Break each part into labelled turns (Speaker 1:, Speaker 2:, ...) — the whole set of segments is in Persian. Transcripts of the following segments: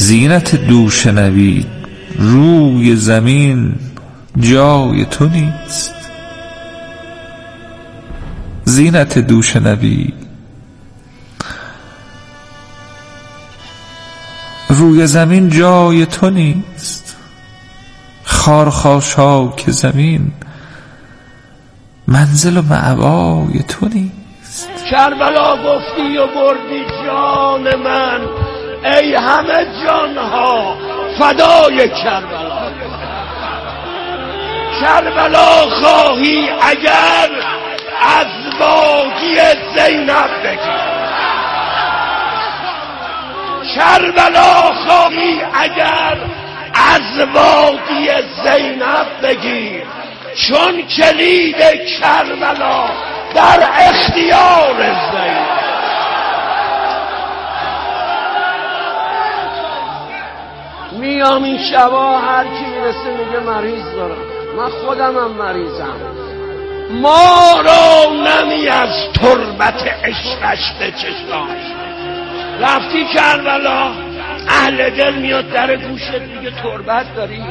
Speaker 1: زینت دوش نوید روی زمین جای تو نیست. زینت دوش نوید روی زمین جای تو نیست. خارخاشاک زمین منزل و مأوای تو نیست.
Speaker 2: کربلا گفتی و بردی جان من، ای همه جانها فدای کربلا. کربلا خواهی اگر از وادی زینب بگیر، کربلا خواهی اگر از وادی زینب بگیر، چون کلید کربلا در اختیار زینب. میام این شبا هر کی میرسه میگه مریض دارم، من خودمم مریضم. ما را نمی از تربت عشقش بچشان. رفتی کربلا، اهل دل میاد در گوشت میگه تربت داری.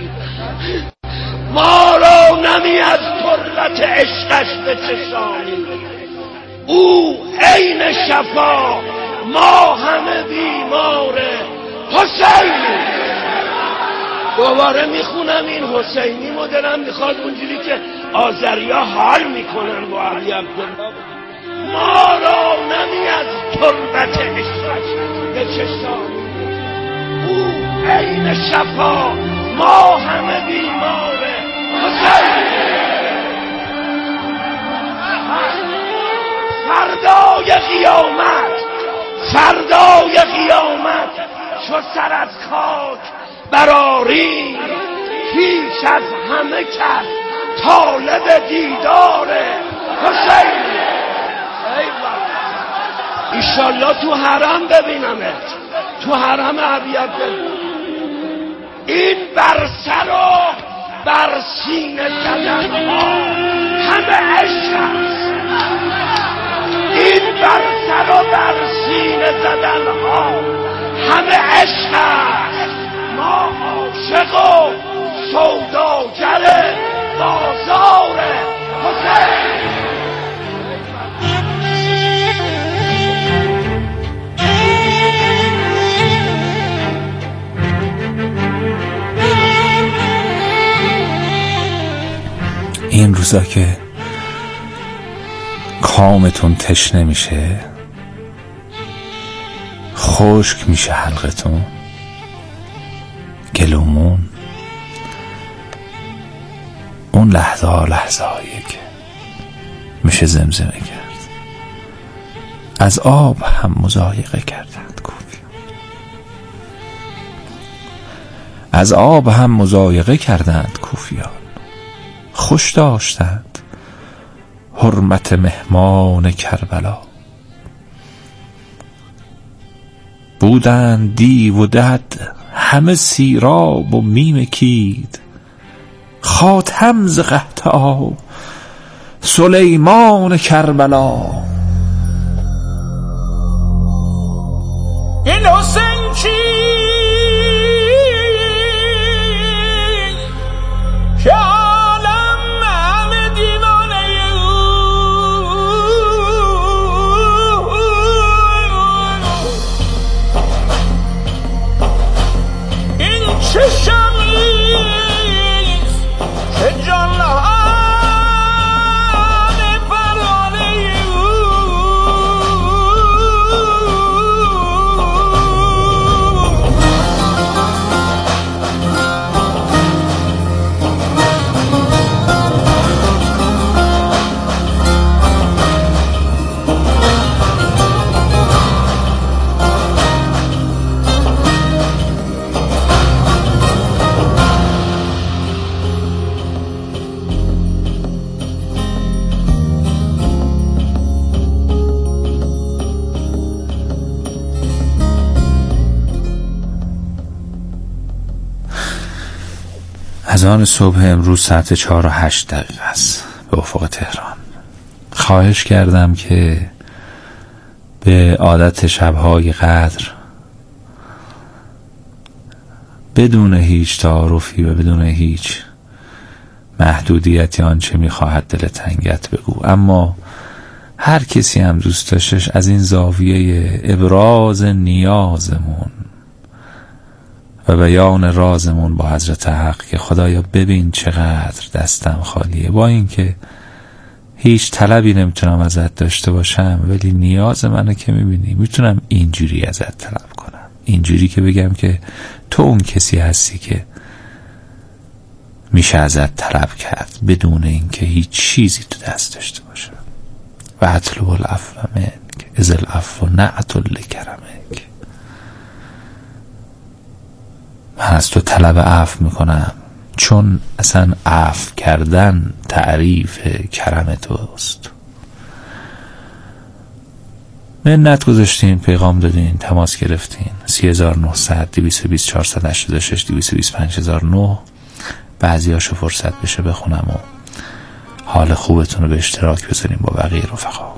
Speaker 2: ما را نمی از تربت عشقش بچشانی. او عین شفا، ما همه بیمار حسینی. دوباره میخونم این حسینی مدلم میخواد اونجوری که آذریا حال میکنن با علی عبدالله. ما را نمی از تربت عشقش بچشانی. او عین شفا، ما همه بیمار حسینی. فردای قیامت، فردای قیامت چو سر از خاک براری، پیش از همه کس طالب دیدار حسینی. ایشالله تو حرم ببینمت، تو حرم ابی عبدالله. این بر سر و بر سینه زدن ها همه عشق است. این بر سر و بر سینه زدن ها همه عشق است. ما عاشق و سوداگر بازار حسین.
Speaker 1: این روزا که کامتون تشنه میشه، خشک میشه حلقتون، گلومون، اون لحظه ها لحظه هایی که میشه زمزمه کرد. از آب هم مضایقه کردند کوفیان، از آب هم مضایقه کردند کوفیان. خوش داشتند حرمت مهمان کربلا. بودند دیو و دد همه سیراب و میم کید، خاتم ز قحطاب سلیمان کربلا.
Speaker 3: این حسین کی که عالم همه دیوانه این چه شمیست که جانها
Speaker 1: از آن صبح امروز ساعت 4:08 است به افق تهران. خواهش کردم که به عادت شبهای قدر بدون هیچ تعارفی و بدون هیچ محدودیتی آنچه میخواهد دل تنگت بگو. اما هر کسی هم دوست داشتش از این زاویه ابراز نیازمون و بیان رازمون با حضرت حق که خدایا ببین چقدر دستم خالیه، با اینکه هیچ طلبی نمیتونم ازت داشته باشم ولی نیاز منو که میبینی میتونم اینجوری ازت طلب کنم، اینجوری که بگم که تو اون کسی هستی که میشه ازت طلب کرد بدون اینکه هیچ چیزی تو دست داشته باشه. و اطلب العفو منک اذ العفو نعت لکرمک. من از تو طلب عفو میکنم چون اصلا عفو کردن تعریف کرم توست. منت گذاشتین، پیغام دادین، تماس گرفتین. 3900 220 486 225009. بعضی هاشو فرصت بشه بخونم و حال خوبتون رو به اشتراک بذاریم با بقیه رفقا.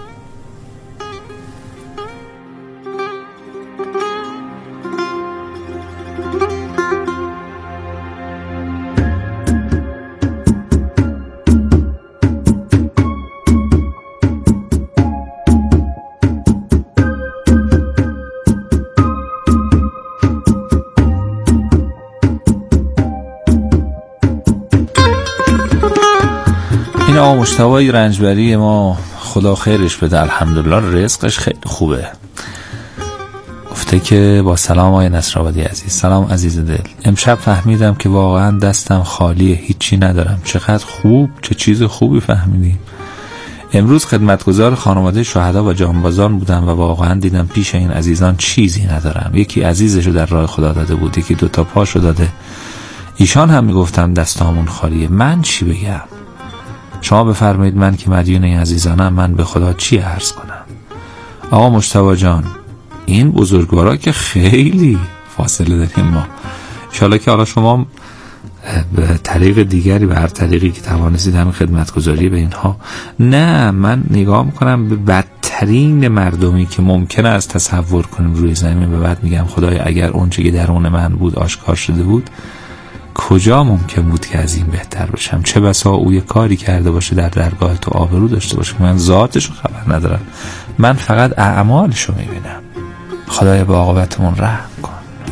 Speaker 1: این آقا مجتبی رنجبری ما خدا خیرش بده، الحمدلله رزقش خیلی خوبه. گفته که با سلام آقای نصرآبادی عزیز. سلام عزیز دل، امشب فهمیدم که واقعا دستم خالیه، هیچی ندارم. چقدر خوب، چه چیز خوبی فهمیدیم. امروز خدمتگزار خانواده شهدا و جانبازان بودم و واقعا دیدم پیش این عزیزان چیزی ندارم. یکی عزیزشو در راه خدا داده بود، یکی 2 تا پاشو داده. ایشان هم میگفتم دستامون خالیه. من چی بگم؟ شما بفرمایید من که مدیون این عزیزانم من به خدا چی عرض کنم؟ آقا مجتبی جان، این بزرگوارا که خیلی فاصله داریم ما. انشاءالله که حالا شما به طریق دیگری، به هر طریقی که توانستید همین خدمتگزاری به اینها. نه، من نگاه میکنم به بدترین مردمی که ممکنه از تصور کنیم روی زمین و بعد میگم خدای اگر اون چه که درون من بود آشکار شده بود، کجا ممکن بود که از این بهتر باشم؟ چه بسا او یه کاری کرده باشه در درگاه تو آبرو داشته باشه، من ذاتشو خبر ندارم، من فقط اعمالشو میبینم. خدای به عاقبتمون رحم کن.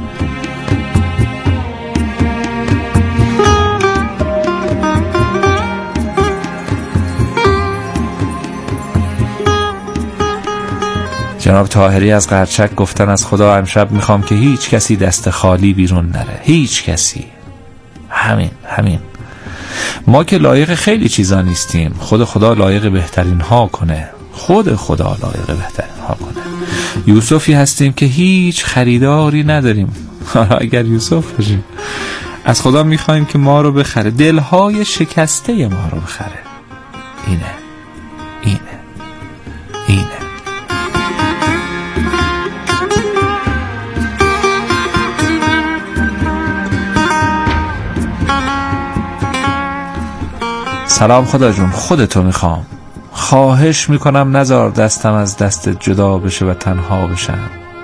Speaker 1: جناب طاهری از قرچک گفتن از خدا امشب میخوام که هیچ کسی دست خالی بیرون نره، هیچ کسی. همین ما که لایق خیلی چیزا نیستیم، خود خدا لایق بهترین ها کنه، خود خدا لایق بهترین ها کنه. یوسفی هستیم که هیچ خریداری نداریم. حالا اگر یوسف باشیم از خدا میخوایم که ما رو بخره، دلهای شکسته ما رو بخره. اینه سلام خدا جون، خودتو میخوام، خواهش میکنم نذار دستم از دستت جدا بشه و تنها بشم.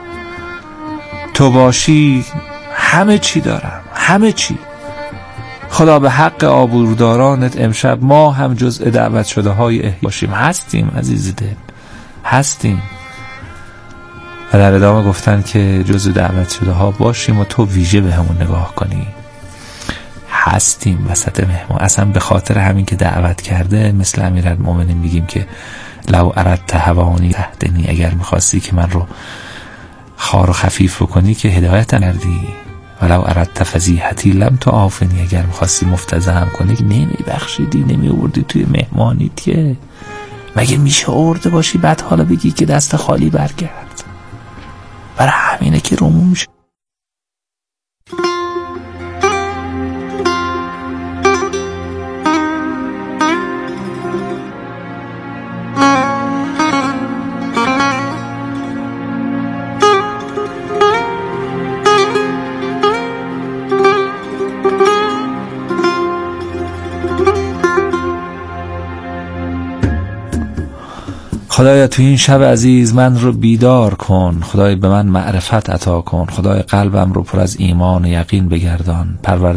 Speaker 1: تو باشی همه چی دارم، همه چی. خدا به حق آبرودارانت امشب ما هم جزء دعوت شده های احیا باشیم. هستیم عزیز دل، هستیم. و در ادامه گفتن که جزء دعوت شده ها باشیم و تو ویژه به همون نگاه کنی. هستیم وسط مهمان. اصلا به خاطر همین که دعوت کرده مثل امیرالمومنین میگیم که لو اردت هوانی تهدنی، اگر میخواستی که من رو خار و خفیف بکنی که هدایت کردی. ولو اردت فضیحتی لم تعافنی، اگر میخواستی مفتضحم کنی که نمیبخشیدی، نمیوردی توی مهمانیت. که مگه میشه آورده باشی بعد حالا بگی که دست خالی برگرد؟ برای همینه که رومون میشه. خدایا تو این شب عزیز من رو بیدار کن، خدای به من معرفت عطا کن، خدای قلبم رو پر از ایمان و یقین بگردان،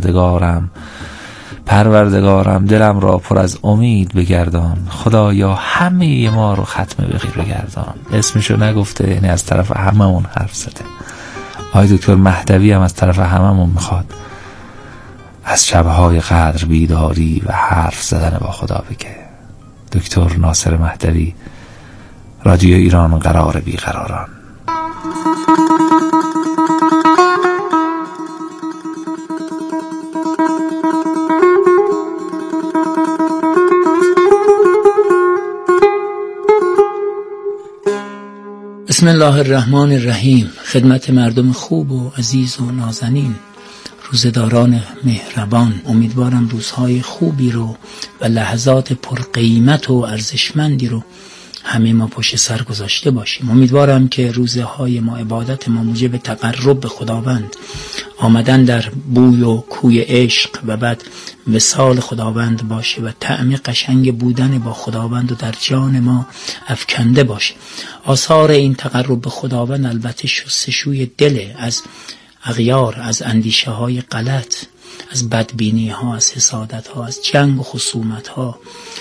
Speaker 1: پروردگارم دلم را پر از امید بگردان، خدایا همه ما رو ختم بغیر بگردان. اسمشو نگفته، یعنی از طرف هممون حرف زده. آقای دکتر مهدوی هم از طرف هممون میخواد از شبهای قدر بیداری و حرف زدن با خدا بگه. دکتر ناصر مهدوی، رادیو ایران و قرار بیقراران.
Speaker 4: بسم الله الرحمن الرحیم. خدمت مردم خوب و عزیز و نازنین، روزداران مهربان، امیدوارم روزهای خوبی رو و لحظات پرقیمت و ارزشمندی رو همه ما پشت سر گذاشته باشیم. امیدوارم که روزهای ما، عبادت ما موجب تقرب به خداوند، آمدن در بوی و کوی عشق و بعد وصال خداوند باشه و طعم قشنگ بودن با خداوند و در جان ما افکنده باشه. آثار این تقرب به خداوند البته شستشوی دل از اغیار، از اندیشه های غلط، از بدبینی ها، از حسادت ها، از جنگ و خصومت ها.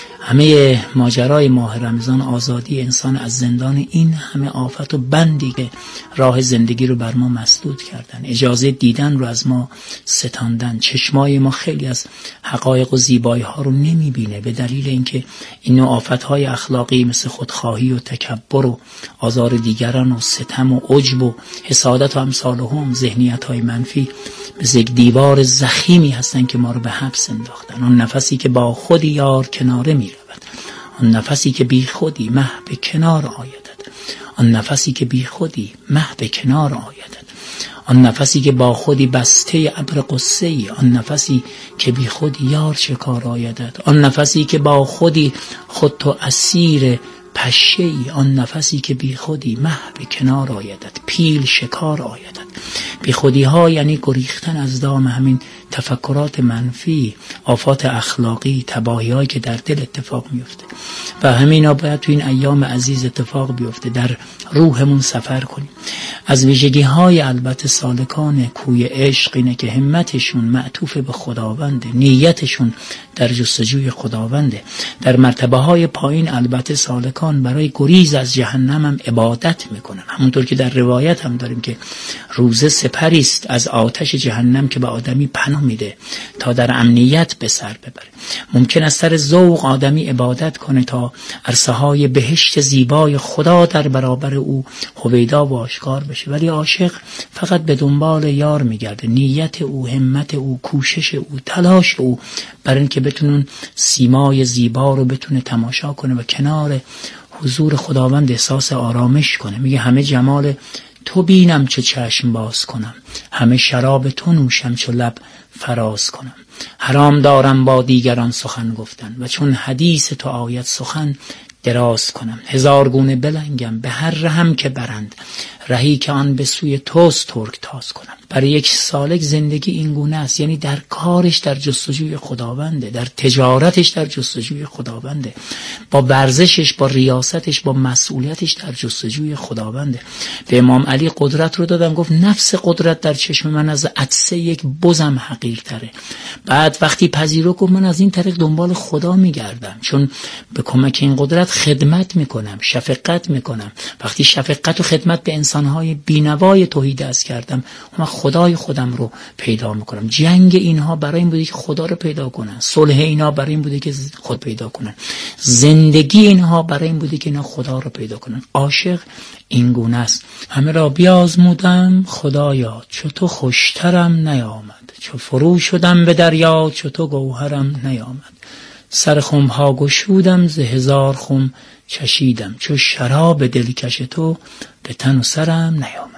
Speaker 4: همه ماجرای ماه رمضان آزادی انسان از زندان این همه آفت و بندی که راه زندگی رو بر ما مسدود کردن، اجازه دیدن رو از ما ستاندن. چشمای ما خیلی از حقایق و زیبایی ها رو نمیبینه به دلیل اینکه این نوع آفت های اخلاقی مثل خودخواهی و تکبر و آزار دیگران و ستم و عجب و حسادت و امثالهم، ذهنیت های منفی مثل یک دیوار ضخیمی هستن که ما رو به حبس انداختن. اون نفسی که با خودی یار کناره می رود، آن نفسی که بی خودی مه به کنار آیدد، آن نفسی که بی خودی مه به کنار آیدد، آن نفسی که با خودی بسته ابر قصه ای، آن نفسی که بی خودی یار شکار آیدد، آن نفسی که با خودی خود تو اسیر پشه ای، آن نفسی که بی خودی مه به کنار آیدد، پیل شکار آیدد. بی خودی ها یعنی گریختن از دام همین تفکرات منفی، آفات اخلاقی، تباهی هایی که در دل اتفاق میفته و همینا باید تو این ایام عزیز اتفاق بیفته، در روحمون سفر کنیم. از ویژگی های البته سالکان کوی عشق اینه که همتشون معطوف به خداونده، نیتشون در جستجوی خداونده. در مرتبه های پایین البته سالکان برای گریز از جهنم هم عبادت میکنن، همونطور که در روایت هم داریم که روزه سپری است از آتش جهنم که به آدمی پناه میده تا در امنیت به سر ببره. ممکن است سر ذوق آدمی عبادت کنه تا عرصه های بهشت زیبای خدا در برابر او هویدا و آشکار بشه، ولی عاشق فقط به دنبال یار میگرده. نیت او، همت او، کوشش او، تلاش او برای اینکه بتونن سیمای زیبا رو بتونه تماشا کنه و کنار حضور خداوند احساس آرامش کنه. میگه همه جمال تو بینم چه چشم باز کنم، همه شراب تو نوشم چو لب فراز کنم. حرام دارم با دیگران سخن گفتن و چون حدیث تو آید سخن دراز کنم. هزار گونه بلنگم به هر رهم که برند، رهی که آن به سوی توست ترک تاز کنم. برای یک سالک زندگی این گونه است، یعنی در کارش در جستجوی خداونده، در تجارتش در جستجوی خداونده، با ورزشش، با ریاستش، با مسئولیتش در جستجوی خداونده. به امام علی قدرت رو دادم، گفت نفس قدرت در چشم من از عطسه یک بزم حقیرتره. بعد وقتی پذیرو گفت من از این طریق دنبال خدا میگردم، چون به کمک این قدرت خدمت میکنم، شفقت میکنم. وقتی شفقت و خدمت به انسانهای بینوای توحید دست کردم، من خدای خودم رو پیدا میکنم. جنگ اینها برای این بوده که خدا رو پیدا کنن، صلح اینا برای این بوده که خود پیدا کنن، زندگی اینها برای این بوده که اینا خدا رو پیدا کنن. عاشق این گونه است. همه را بیازمودم خدایا، چو تو خوشترم نیامد، چو فرو شدم به دریا، چو تو گوهرم نیامد. سر خمها گشودم ز هزار خم چشیدم، چو شراب دلکش تو به تن و سرم نیامد.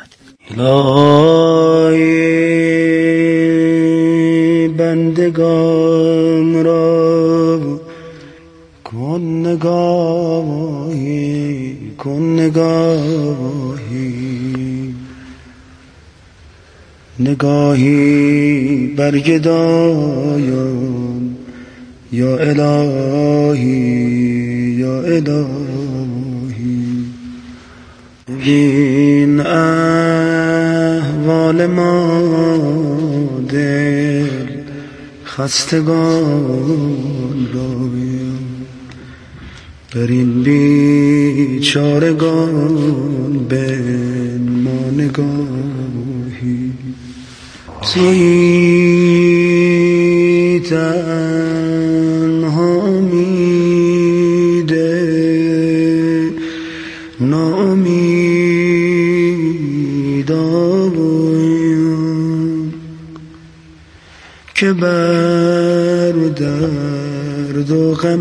Speaker 5: الهی بندگان را کن نگاهی، کن نگاهی، نگاهی بر گدایان یا الهی، یا الهی. این احوال ما دل خستگان را بر این بیچارگان به ما نگاهی تویی تنها میده نامیدایم که بر درد و غم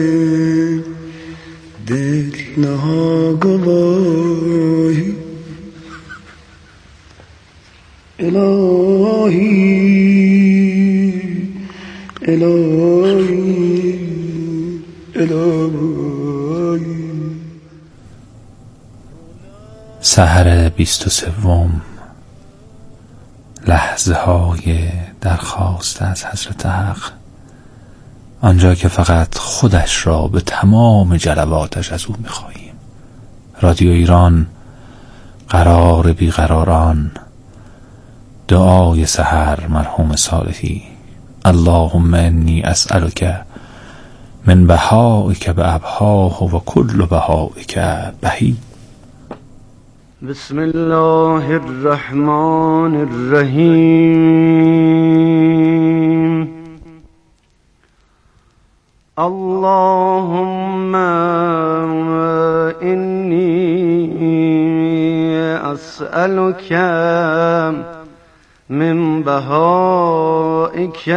Speaker 5: دل ناگواهی الهی الهی الهی.
Speaker 1: سحر 23 لحظه های درخواست از حضرت حق، آنجا که فقط خودش را به تمام جلواتش از او می‌خواهیم. رادیو ایران، قرار بیقراران، دعای سحر مرحوم صالحی. اللهم انی اسألک من بهائک بأبهاه و کل بهائک بهی.
Speaker 5: بسم الله الرحمن الرحیم. اللهم انی اسألک من بهائک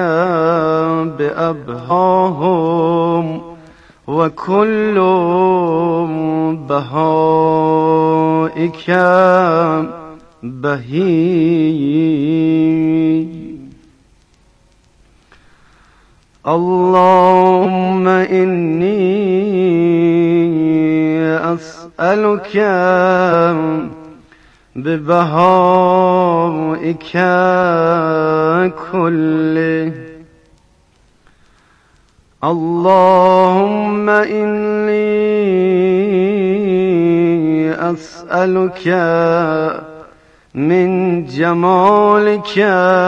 Speaker 5: بأبهاهم و کل بهائک بهی. اللهم انی اسألک ببهائک کله. اللهم انی اسألک من جمالک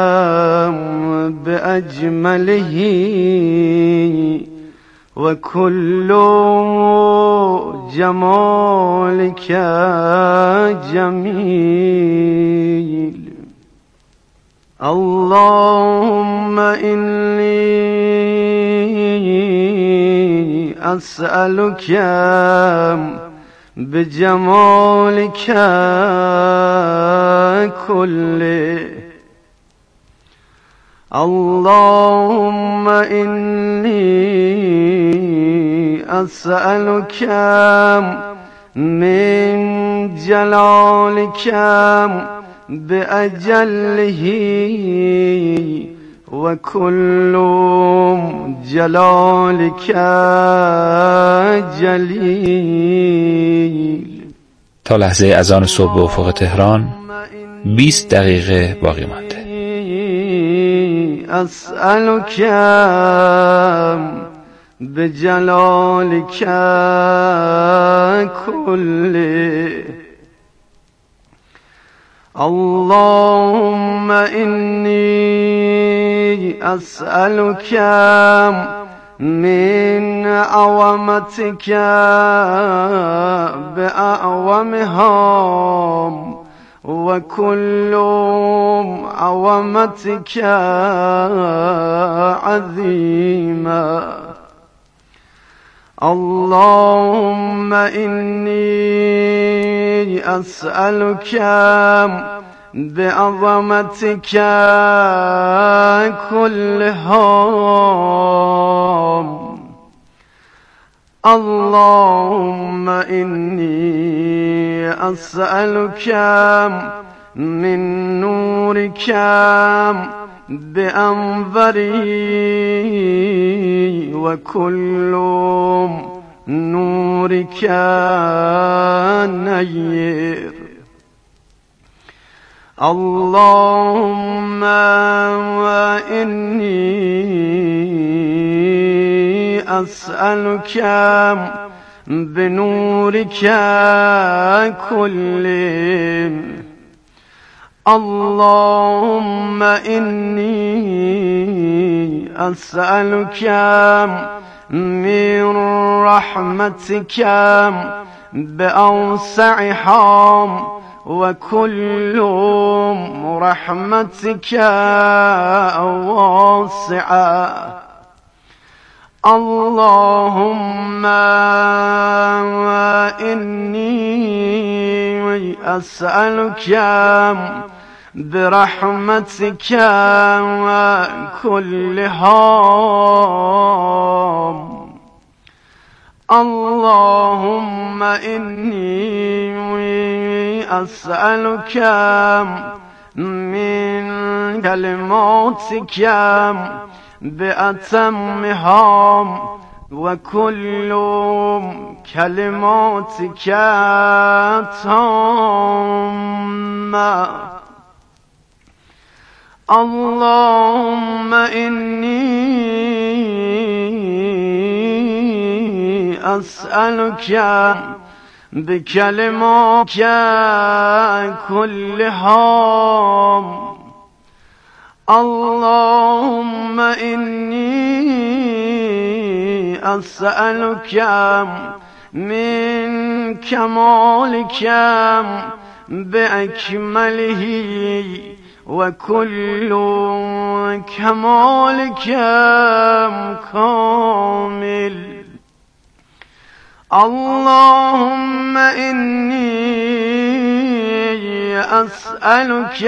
Speaker 5: بأجمله و کل جمالک جمیل. اللهم انی اسألک بجمالک کله. اللهم انی اسألک من جلالک بأجله و کل جلالک جلیل.
Speaker 1: تا لحظه اذان صبح به افق تهران 20 دقیقه باقی مانده.
Speaker 5: اسألک بجلالک کله. اللهم انی اسألک من عظمتک بأعظمها و کل عظمتک عظیما. اللهم انی اسألک بعظمتك كلها. اللهم إني أسألك من نورك بأنظري وكل نورك نير. اللهم إني أسألك بنورك كله. اللهم إني أسألك من رحمتك بأوسعها وكل رحمتك واسعة. اللهم إني أسألك برحمتك كلها. اللهم إني أسألك من كلماتك بأتمها وكل كلماتك تامة. اللهم إني أسألك بكلماتك كلها. اللهم إني أسألك من كمالك بأكمله وكل كمالك كامل. اللهم إني أسألك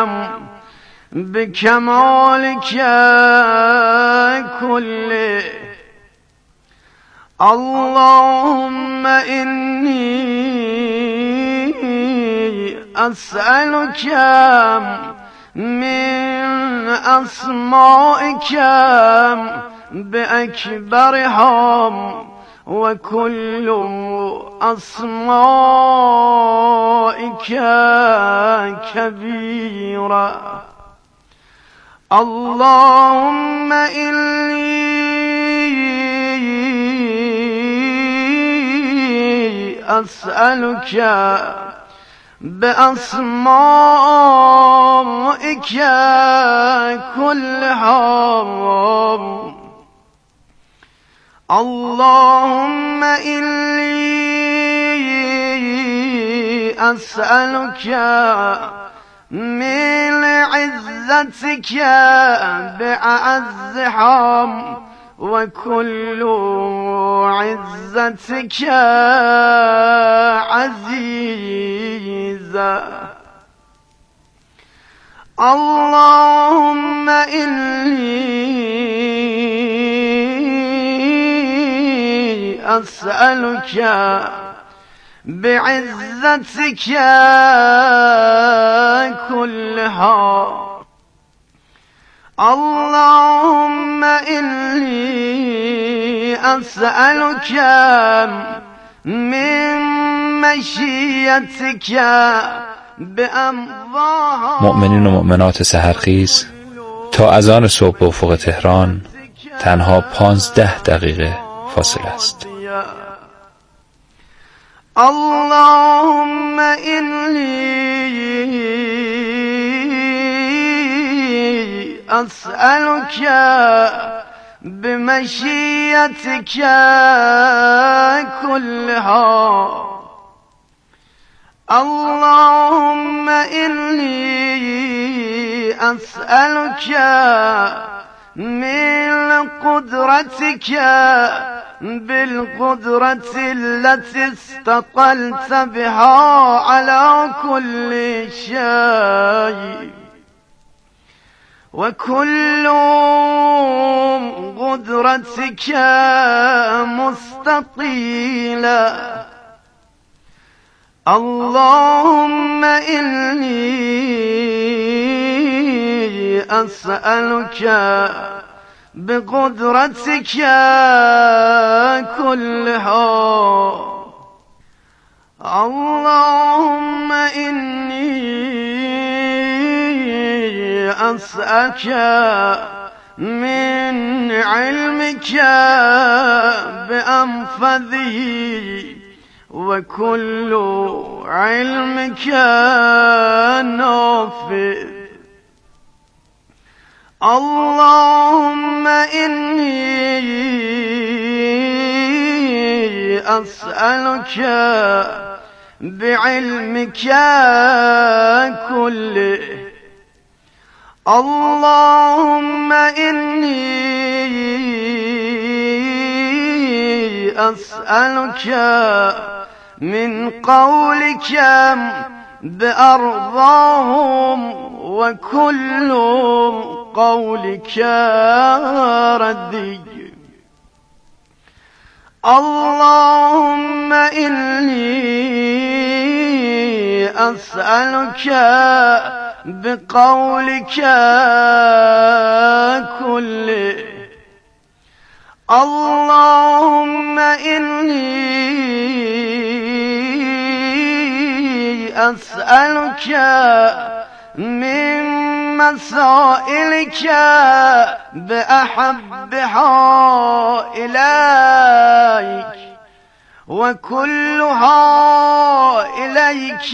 Speaker 5: بكمالك كله. اللهم إني أسألك من أسمائك بأكبرها وكل أسمائك كبيرة. اللهم إني أسألك بأسمائك كلها. اللهم إني أسألك من عزتك بأعزها وكل عزتك عزيزة. اللهم إني أسألك بعزتك كلها. اللهم إني أسألك من مشيتك بأمضاها.
Speaker 1: مؤمنین و مؤمنات سحرخیز، تا اذان صبح به افق تهران تنها 15 دقیقه فاصله است.
Speaker 5: اللهم إني أسألك بمشيتك كلها. اللهم إني أسألك من قدرتك بالقدرة التي استطلت بها على كل شيء وكل قدرتك مستطيلة. اللهم إني أسألك بقدرتك كلها. اللهم إني أسألك من علمك بأنفذه وكل علمك نافذ. اللهم إني أسألك بعلمك كله. اللهم إني أسألك من قولك بأرضاهم وكل قولك ردي. اللهم إني أسألك بقولك كله. اللهم إني أسألك من مسائلك بأحبها إليك وكلها إليك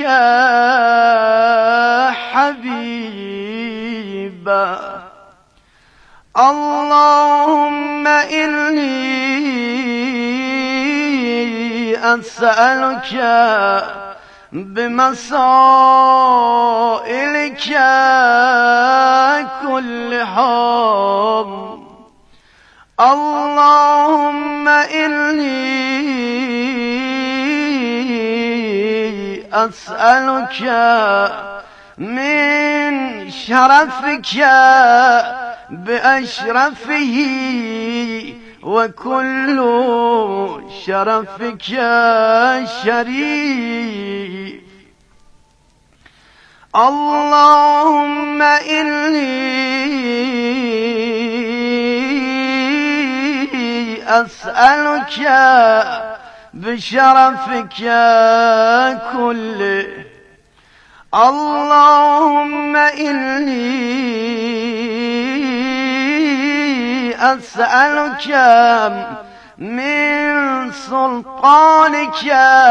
Speaker 5: حبيبا. اللهم إني أسألك بمسائلك كلها. اللهم إني أسألك من شرفك بأشرفه وكل شرفك شريف. اللهم إني أسألك بشرفك كله. اللهم إني أسألك من سلطانك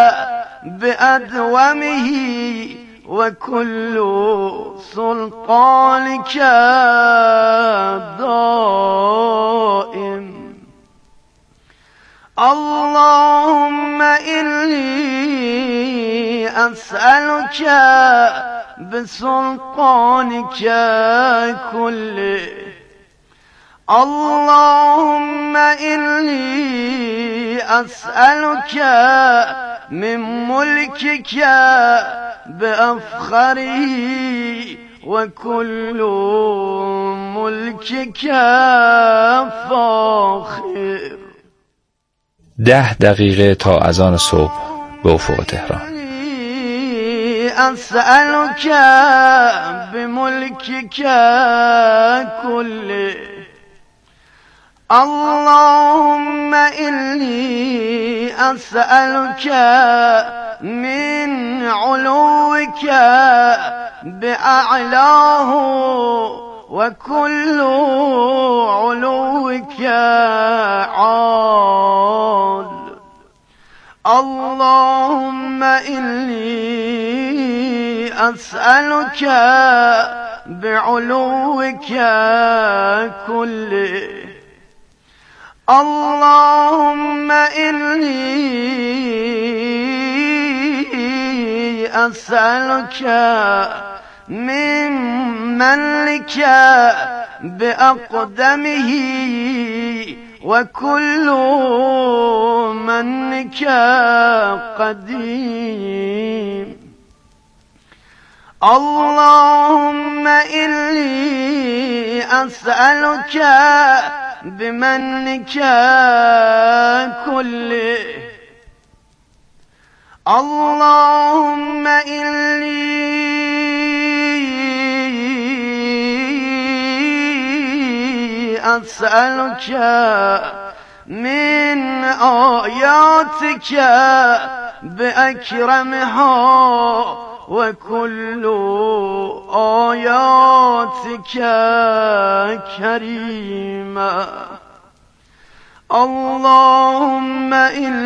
Speaker 5: بأدومه وكل سلطانك دائم. اللهم إني أسألك بسلطانك كله. اللهم إني أسألك من ملكك بأفخره وكل ملكك فاخر.
Speaker 1: 10 دقیقه تا اذان صبح به افق تهران.
Speaker 5: أسألك بملكك كله. اللهم إني أسألك من علوك بأعلاه وكل علوك عال. اللهم إني أسألك بعلوك كله. اللهم إني أسألك من منك بأقدمه وكل منك قديم. اللهم إني أسألك بمنك كله. اللهم إني أسألك من آياتك بأكرمها وكل آياتك كريمة اللهم